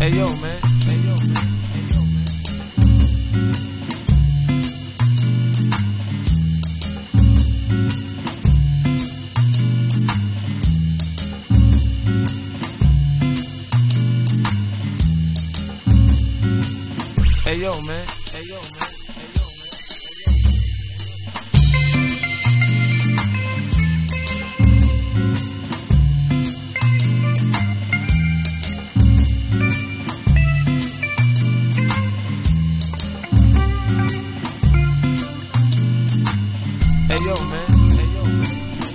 Hey yo, man. Hey yo, man. Hey yo, man. Hey yo, man. Hey yo, man. Hey yo, man.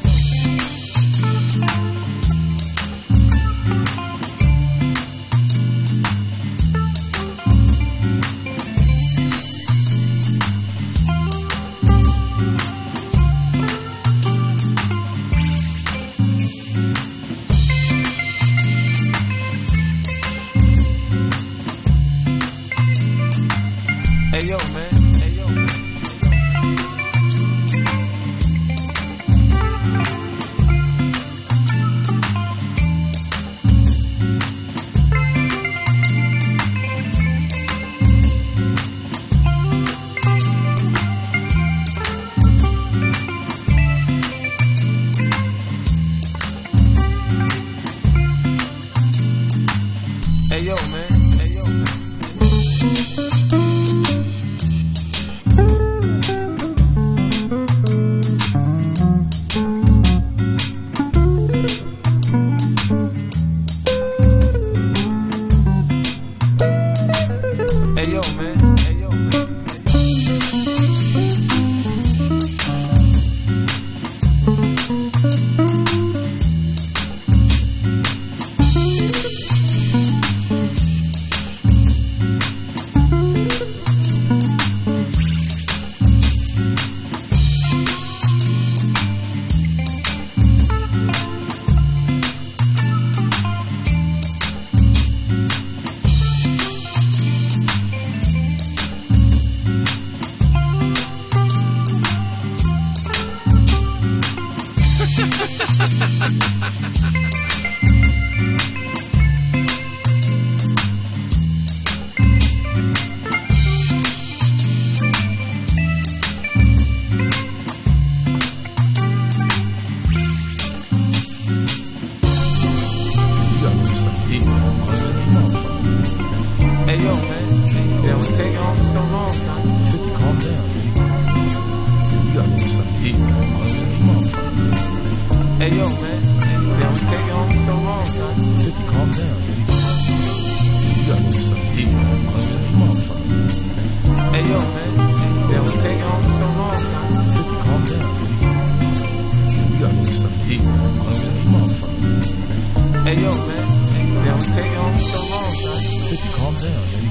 Hey yo, man. Hey yo, man. Hey yo, man. Hey yo, man. Hey yo, man. Hey yo, man. Hey yo, man, damn, what's taking on for so long, son? 50, calm down, baby. You gotta get something to eat, man. Hey yo, man, damn, what's taking on for so long, son? 50, calm down, baby. You gotta get something to eat, man. Hey yo, man, damn, what's taking on for so long, son? 50, calm down, baby. You gotta get something to eat, man. Hey yo, man, damn, what's taking on for so long, son? 50, calm down, baby.